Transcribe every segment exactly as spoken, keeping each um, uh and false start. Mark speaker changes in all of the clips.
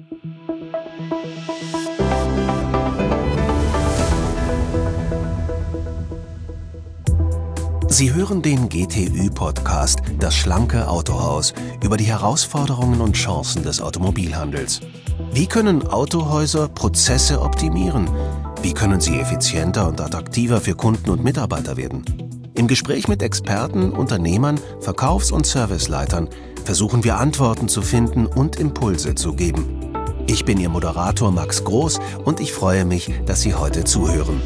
Speaker 1: Sie hören den G T Ü-Podcast Das schlanke Autohaus über die Herausforderungen und Chancen des Automobilhandels. Wie können Autohäuser Prozesse optimieren? Wie können sie effizienter und attraktiver für Kunden und Mitarbeiter werden? Im Gespräch mit Experten, Unternehmern, Verkaufs- und Serviceleitern versuchen wir Antworten zu finden und Impulse zu geben. Ich bin Ihr Moderator Max Groß und ich freue mich, dass Sie heute zuhören.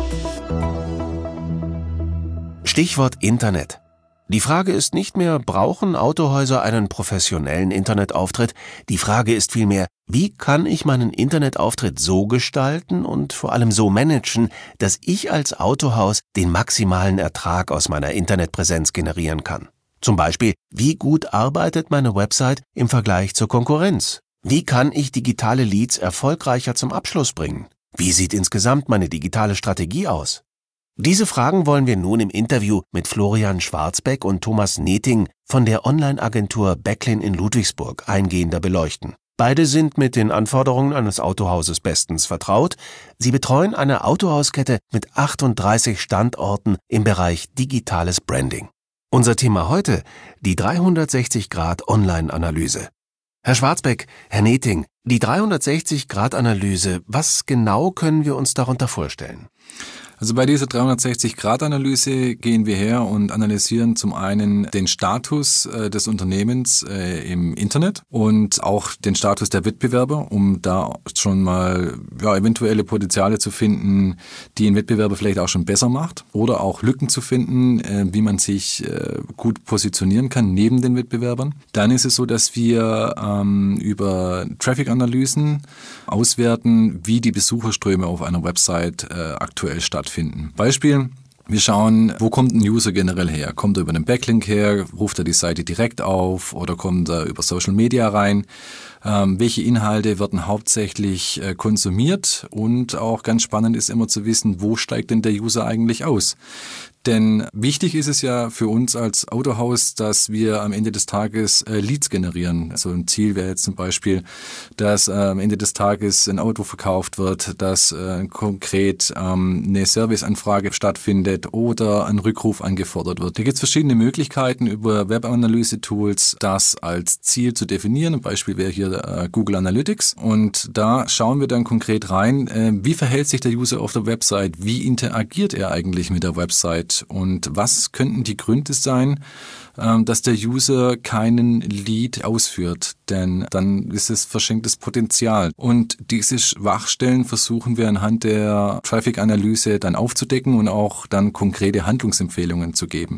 Speaker 1: Stichwort Internet. Die Frage ist nicht mehr, brauchen Autohäuser einen professionellen Internetauftritt? Die Frage ist vielmehr, wie kann ich meinen Internetauftritt so gestalten und vor allem so managen, dass ich als Autohaus den maximalen Ertrag aus meiner Internetpräsenz generieren kann? Zum Beispiel, wie gut arbeitet meine Website im Vergleich zur Konkurrenz? Wie kann ich digitale Leads erfolgreicher zum Abschluss bringen? Wie sieht insgesamt meine digitale Strategie aus? Diese Fragen wollen wir nun im Interview mit Florian Schwarzbeck und Thomas Neting von der Online-Agentur Becklin in Ludwigsburg eingehender beleuchten. Beide sind mit den Anforderungen eines Autohauses bestens vertraut. Sie betreuen eine Autohauskette mit achtunddreißig Standorten im Bereich digitales Branding. Unser Thema heute: die dreihundertsechzig Grad Online-Analyse. Herr Schwarzbeck, Herr Neting, die dreihundertsechzig Grad Analyse, was genau können wir uns darunter vorstellen?
Speaker 2: Also bei dieser dreihundertsechzig Grad Analyse gehen wir her und analysieren zum einen den Status äh, des Unternehmens äh, im Internet und auch den Status der Wettbewerber, um da schon mal ja, eventuelle Potenziale zu finden, die ein Wettbewerber vielleicht auch schon besser macht, oder auch Lücken zu finden, äh, wie man sich äh, gut positionieren kann neben den Wettbewerbern. Dann ist es so, dass wir ähm, über Traffic-Analysen auswerten, wie die Besucherströme auf einer Website äh, aktuell stattfinden. Finden. Beispiel, wir schauen, wo kommt ein User generell her? Kommt er über einen Backlink her? Ruft er die Seite direkt auf oder kommt er über Social Media rein? Ähm, welche Inhalte werden hauptsächlich äh, konsumiert? Und auch ganz spannend ist immer zu wissen, wo steigt denn der User eigentlich aus? Denn wichtig ist es ja für uns als Autohaus, dass wir am Ende des Tages äh, Leads generieren. Also ein Ziel wäre jetzt zum Beispiel, dass äh, am Ende des Tages ein Auto verkauft wird, dass äh, konkret ähm, eine Serviceanfrage stattfindet oder ein Rückruf angefordert wird. Da gibt es verschiedene Möglichkeiten über Web-Analyse-Tools, das als Ziel zu definieren. Ein Beispiel wäre hier äh, Google Analytics. Und da schauen wir dann konkret rein, äh, wie verhält sich der User auf der Website, wie interagiert er eigentlich mit der Website? Und was könnten die Gründe sein, dass der User keinen Lead ausführt? Denn dann ist es verschenktes Potenzial. Und diese Schwachstellen versuchen wir anhand der Traffic-Analyse dann aufzudecken und auch dann konkrete Handlungsempfehlungen zu geben,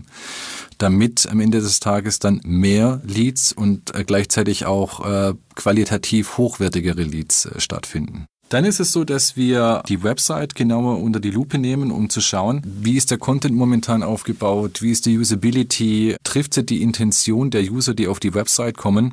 Speaker 2: damit am Ende des Tages dann mehr Leads und gleichzeitig auch äh, qualitativ hochwertigere Leads äh, stattfinden. Dann ist es so, dass wir die Website genauer unter die Lupe nehmen, um zu schauen, wie ist der Content momentan aufgebaut, wie ist die Usability, trifft sie die Intention der User, die auf die Website kommen,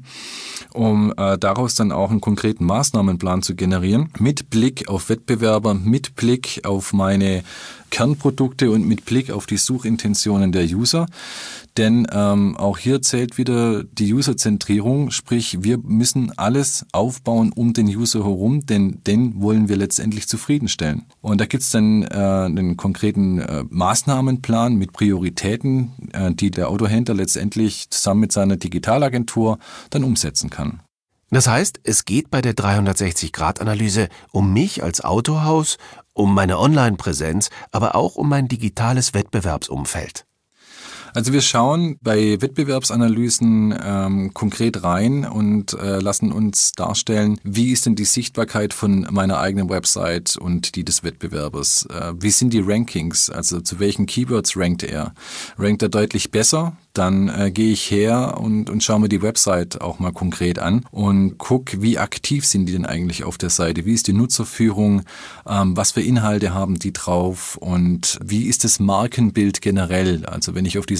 Speaker 2: um äh, daraus dann auch einen konkreten Maßnahmenplan zu generieren, mit Blick auf Wettbewerber, mit Blick auf meine Kernprodukte und mit Blick auf die Suchintentionen der User. Denn ähm, auch hier zählt wieder die Userzentrierung, sprich wir müssen alles aufbauen um den User herum, denn den wollen wir letztendlich zufriedenstellen. Und da gibt's dann äh, einen konkreten äh, Maßnahmenplan mit Prioritäten, äh, die der Autohändler letztendlich zusammen mit seiner Digitalagentur dann umsetzen kann.
Speaker 1: Das heißt, es geht bei der dreihundertsechzig Grad Analyse um mich als Autohaus, um meine Online-Präsenz, aber auch um mein digitales Wettbewerbsumfeld.
Speaker 2: Also wir schauen bei Wettbewerbsanalysen ähm, konkret rein und äh, lassen uns darstellen, wie ist denn die Sichtbarkeit von meiner eigenen Website und die des Wettbewerbers? Äh, wie sind die Rankings? Also zu welchen Keywords rankt er? Rankt er deutlich besser? Dann äh, gehe ich her und, und schaue mir die Website auch mal konkret an und gucke, wie aktiv sind die denn eigentlich auf der Seite? Wie ist die Nutzerführung? Ähm, was für Inhalte haben die drauf? Und wie ist das Markenbild generell? Also wenn ich auf dieser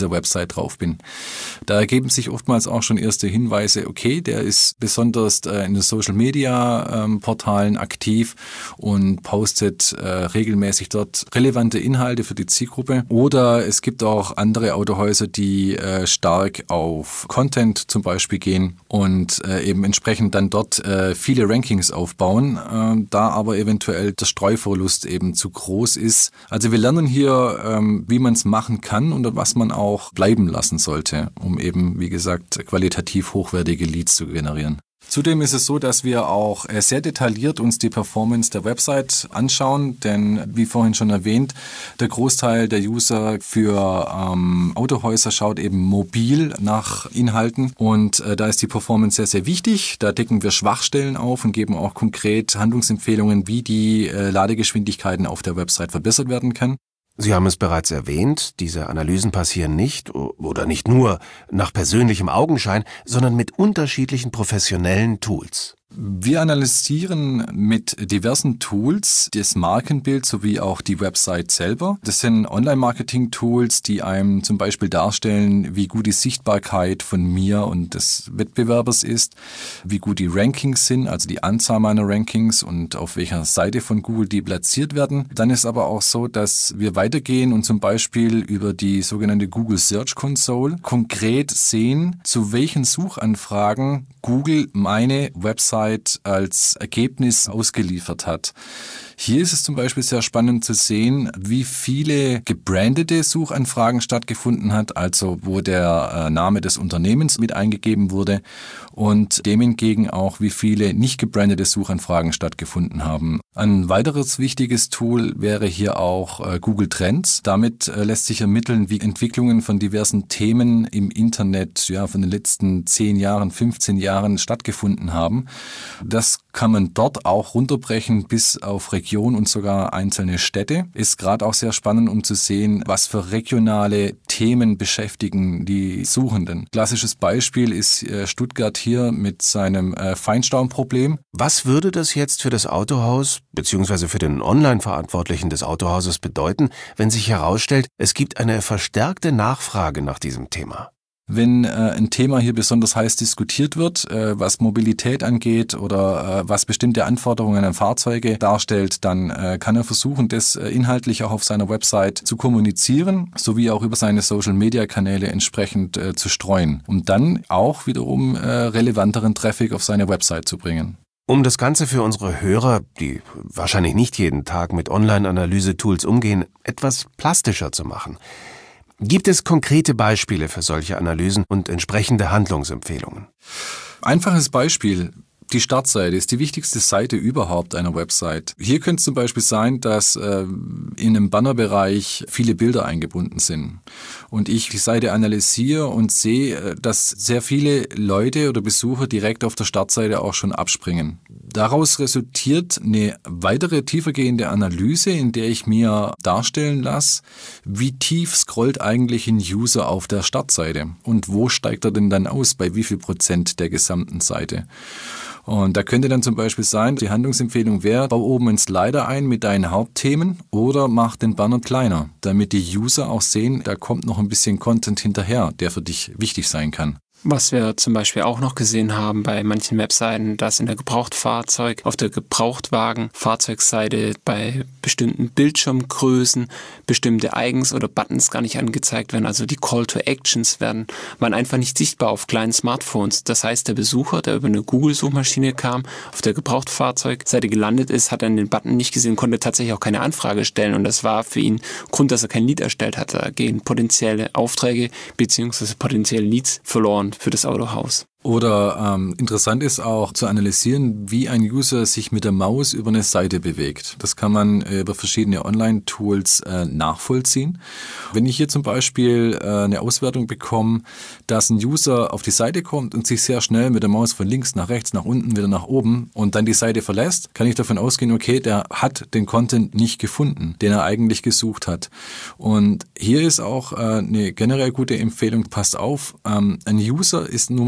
Speaker 2: dieser Website drauf bin. Da ergeben sich oftmals auch schon erste Hinweise, okay, der ist besonders äh, in den Social-Media-Portalen ähm, aktiv und postet äh, regelmäßig dort relevante Inhalte für die Zielgruppe. Oder es gibt auch andere Autohäuser, die äh, stark auf Content zum Beispiel gehen und äh, eben entsprechend dann dort äh, viele Rankings aufbauen, äh, da aber eventuell der Streuverlust eben zu groß ist. Also wir lernen hier, ähm, wie man es machen kann und was man auch bleiben lassen sollte, um eben, wie gesagt, qualitativ hochwertige Leads zu generieren. Zudem ist es so, dass wir auch sehr detailliert uns die Performance der Website anschauen, denn wie vorhin schon erwähnt, der Großteil der User für ähm, Autohäuser schaut eben mobil nach Inhalten und äh, da ist die Performance sehr, sehr wichtig. Da decken wir Schwachstellen auf und geben auch konkret Handlungsempfehlungen, wie die äh, Ladegeschwindigkeiten auf der Website verbessert werden können.
Speaker 1: Sie haben es bereits erwähnt, diese Analysen passieren nicht oder nicht nur nach persönlichem Augenschein, sondern mit unterschiedlichen professionellen Tools.
Speaker 2: Wir analysieren mit diversen Tools das Markenbild sowie auch die Website selber. Das sind Online-Marketing-Tools, die einem zum Beispiel darstellen, wie gut die Sichtbarkeit von mir und des Wettbewerbers ist, wie gut die Rankings sind, also die Anzahl meiner Rankings und auf welcher Seite von Google die platziert werden. Dann ist aber auch so, dass wir weitergehen und zum Beispiel über die sogenannte Google Search Console konkret sehen, zu welchen Suchanfragen Google meine Website als Ergebnis ausgeliefert hat. Hier ist es zum Beispiel sehr spannend zu sehen, wie viele gebrandete Suchanfragen stattgefunden hat, also wo der Name des Unternehmens mit eingegeben wurde und dem hingegen auch, wie viele nicht gebrandete Suchanfragen stattgefunden haben. Ein weiteres wichtiges Tool wäre hier auch Google Trends. Damit lässt sich ermitteln, wie Entwicklungen von diversen Themen im Internet ja von den letzten zehn Jahren, fünfzehn Jahren stattgefunden haben. Das kann man dort auch runterbrechen bis auf Region und sogar einzelne Städte. Ist gerade auch sehr spannend, um zu sehen, was für regionale Themen beschäftigen die Suchenden. Klassisches Beispiel ist Stuttgart hier mit seinem Feinstaubproblem.
Speaker 1: Was würde das jetzt für das Autohaus bzw. für den Online-Verantwortlichen des Autohauses bedeuten, wenn sich herausstellt, es gibt eine verstärkte Nachfrage nach diesem Thema?
Speaker 2: Wenn äh, ein Thema hier besonders heiß diskutiert wird, äh, was Mobilität angeht oder äh, was bestimmte Anforderungen an Fahrzeuge darstellt, dann äh, kann er versuchen, das äh, inhaltlich auch auf seiner Website zu kommunizieren, sowie auch über seine Social-Media-Kanäle entsprechend äh, zu streuen, um dann auch wiederum äh, relevanteren Traffic auf seine Website zu bringen.
Speaker 1: Um das Ganze für unsere Hörer, die wahrscheinlich nicht jeden Tag mit Online-Analyse-Tools umgehen, etwas plastischer zu machen, gibt es konkrete Beispiele für solche Analysen und entsprechende Handlungsempfehlungen?
Speaker 2: Einfaches Beispiel. Die Startseite ist die wichtigste Seite überhaupt einer Website. Hier könnte es zum Beispiel sein, dass äh, in einem Bannerbereich viele Bilder eingebunden sind und ich die Seite analysiere und sehe, dass sehr viele Leute oder Besucher direkt auf der Startseite auch schon abspringen. Daraus resultiert eine weitere tiefergehende Analyse, in der ich mir darstellen lasse, wie tief scrollt eigentlich ein User auf der Startseite und wo steigt er denn dann aus, bei wie viel Prozent der gesamten Seite. Und da könnte dann zum Beispiel sein, die Handlungsempfehlung wäre, bau oben einen Slider ein mit deinen Hauptthemen oder mach den Banner kleiner, damit die User auch sehen, da kommt noch ein bisschen Content hinterher, der für dich wichtig sein kann.
Speaker 3: Was wir zum Beispiel auch noch gesehen haben bei manchen Webseiten, dass in der Gebrauchtfahrzeug, auf der Gebrauchtwagen-Fahrzeugseite bei bestimmten Bildschirmgrößen bestimmte Icons oder Buttons gar nicht angezeigt werden, also die Call to Actions werden, waren einfach nicht sichtbar auf kleinen Smartphones. Das heißt, der Besucher, der über eine Google-Suchmaschine kam, auf der Gebrauchtfahrzeugseite gelandet ist, hat dann den Button nicht gesehen, konnte tatsächlich auch keine Anfrage stellen und das war für ihn Grund, dass er kein Lead erstellt hat. Da gehen potenzielle Aufträge bzw. potenzielle Leads verloren für das Autohaus.
Speaker 2: Oder ähm, interessant ist auch zu analysieren, wie ein User sich mit der Maus über eine Seite bewegt. Das kann man äh, über verschiedene Online-Tools äh, nachvollziehen. Wenn ich hier zum Beispiel äh, eine Auswertung bekomme, dass ein User auf die Seite kommt und sich sehr schnell mit der Maus von links nach rechts, nach unten, wieder nach oben und dann die Seite verlässt, kann ich davon ausgehen, okay, der hat den Content nicht gefunden, den er eigentlich gesucht hat. Und hier ist auch äh, eine generell gute Empfehlung, passt auf, ähm, ein User ist nun mal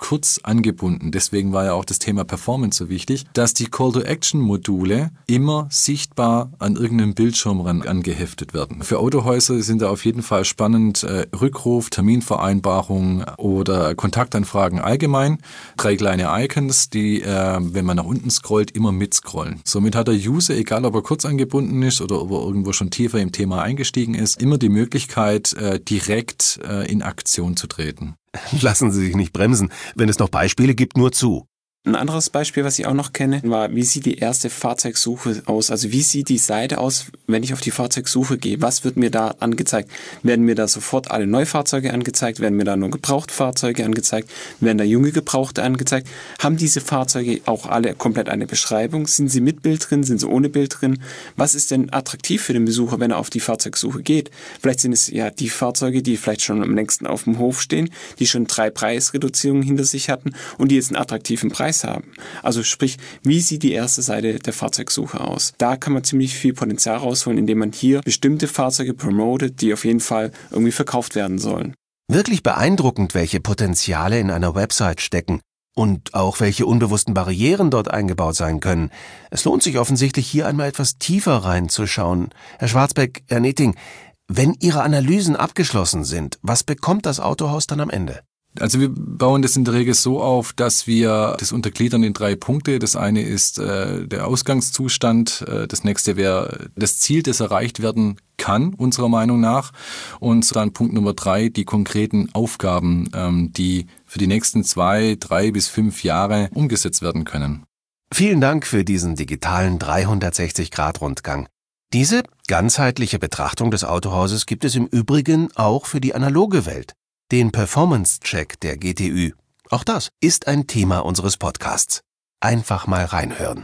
Speaker 2: kurz angebunden. Deswegen war ja auch das Thema Performance so wichtig, dass die Call-to-Action-Module immer sichtbar an irgendeinem Bildschirm ran angeheftet werden. Für Autohäuser sind da auf jeden Fall spannend äh, Rückruf, Terminvereinbarung oder Kontaktanfragen allgemein. Drei kleine Icons, die, äh, wenn man nach unten scrollt, immer mitscrollen. Somit hat der User, egal ob er kurz angebunden ist oder ob er irgendwo schon tiefer im Thema eingestiegen ist, immer die Möglichkeit, äh, direkt äh, in Aktion zu treten.
Speaker 1: Lassen Sie sich nicht bremsen. Wenn es noch Beispiele gibt, nur zu.
Speaker 3: Ein anderes Beispiel, was ich auch noch kenne, war, wie sieht die erste Fahrzeugsuche aus? Also wie sieht die Seite aus, wenn ich auf die Fahrzeugsuche gehe? Was wird mir da angezeigt? Werden mir da sofort alle Neufahrzeuge angezeigt? Werden mir da nur Gebrauchtfahrzeuge angezeigt? Werden da junge Gebrauchte angezeigt? Haben diese Fahrzeuge auch alle komplett eine Beschreibung? Sind sie mit Bild drin? Sind sie ohne Bild drin? Was ist denn attraktiv für den Besucher, wenn er auf die Fahrzeugsuche geht? Vielleicht sind es ja die Fahrzeuge, die vielleicht schon am längsten auf dem Hof stehen, die schon drei Preisreduzierungen hinter sich hatten und die jetzt einen attraktiven Preis haben. Also sprich, wie sieht die erste Seite der Fahrzeugsuche aus? Da kann man ziemlich viel Potenzial rausholen, indem man hier bestimmte Fahrzeuge promotet, die auf jeden Fall irgendwie verkauft werden sollen.
Speaker 1: Wirklich beeindruckend, welche Potenziale in einer Website stecken und auch welche unbewussten Barrieren dort eingebaut sein können. Es lohnt sich offensichtlich, hier einmal etwas tiefer reinzuschauen. Herr Schwarzbeck, Herr Neting, wenn Ihre Analysen abgeschlossen sind, was bekommt das Autohaus dann am Ende?
Speaker 2: Also wir bauen das in der Regel so auf, dass wir das untergliedern in drei Punkte. Das eine ist äh, der Ausgangszustand, äh, das nächste wäre das Ziel, das erreicht werden kann, unserer Meinung nach. Und dann Punkt Nummer drei, die konkreten Aufgaben, ähm, die für die nächsten zwei, drei bis fünf Jahre umgesetzt werden können.
Speaker 1: Vielen Dank für diesen digitalen dreihundertsechzig Grad Rundgang. Diese ganzheitliche Betrachtung des Autohauses gibt es im Übrigen auch für die analoge Welt. Den Performance-Check der G T Ü. Auch das ist ein Thema unseres Podcasts. Einfach mal reinhören.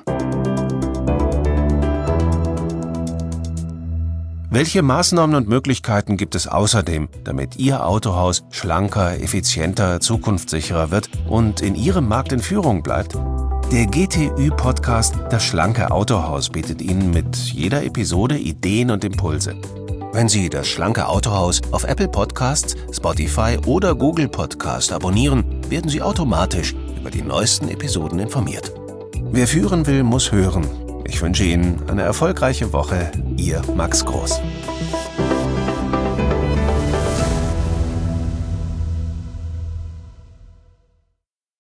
Speaker 1: Welche Maßnahmen und Möglichkeiten gibt es außerdem, damit Ihr Autohaus schlanker, effizienter, zukunftssicherer wird und in Ihrem Markt in Führung bleibt? Der G T Ü-Podcast Das schlanke Autohaus bietet Ihnen mit jeder Episode Ideen und Impulse. Wenn Sie das schlanke Autohaus auf Apple Podcasts, Spotify oder Google Podcast abonnieren, werden Sie automatisch über die neuesten Episoden informiert. Wer führen will, muss hören. Ich wünsche Ihnen eine erfolgreiche Woche. Ihr Max Groß.